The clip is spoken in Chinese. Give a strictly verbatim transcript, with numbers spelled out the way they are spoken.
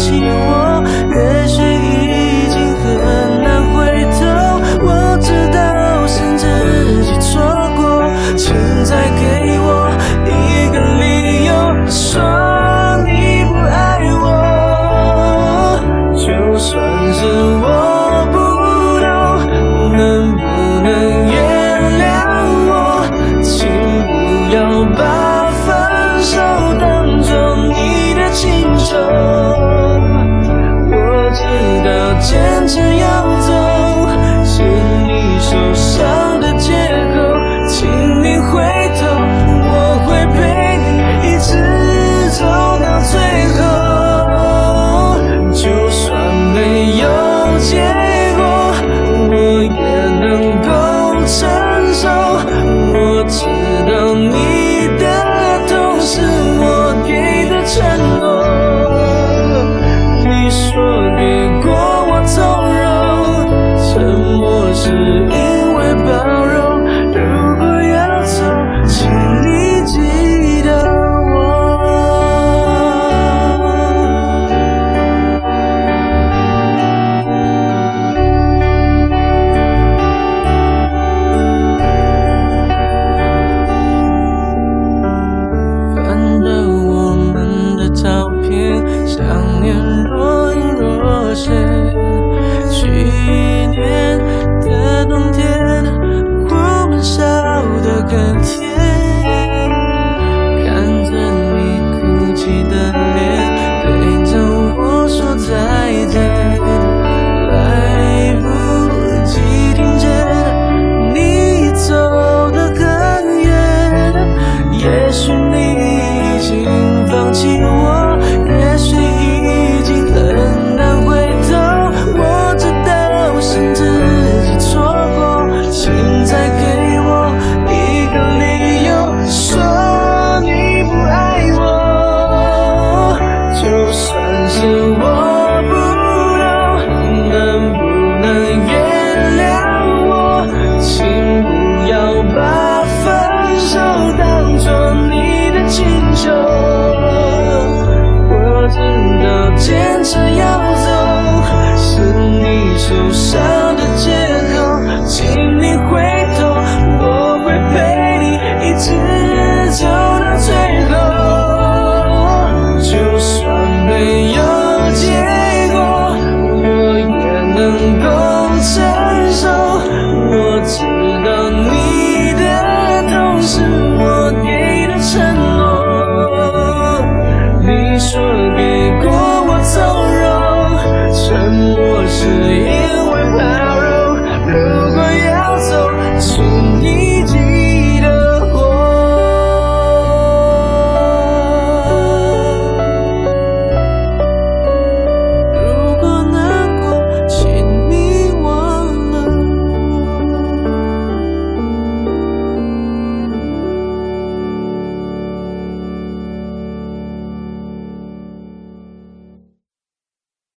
弃我，也许已经很难回头。我知道是自己错过，请再给我一个理由，说你不爱我。就算是我不懂，能不能原谅我？请不要把分手当作你的请求。我知道坚持要走是你受伤的借口，请你回头，我会陪你一直走到最后。就算没有结果，我也能够承受。我知道你的痛是我给的承诺，你说给过我从容，沉默是因为包容。如果要走，请你记得我。翻着我们的照片，想念若隐若现。去年的冬天，我们笑得更甜，看着你哭泣的脸，对着我说再见，来不及听见你走得更远。也许你已经放弃我，也许已经很难回头。我知道是自己错过，请再给我一个理由，说你不爱我。就算是我不懂，能不能原谅我？请不要把分手当作你的请求。我知道坚持要走是你受伤的借口，请你回头，我会陪你一直走到最后。就算没有结果，我也能够承受。我知道你的痛是我给的承诺，你说给过我从容，沉默是因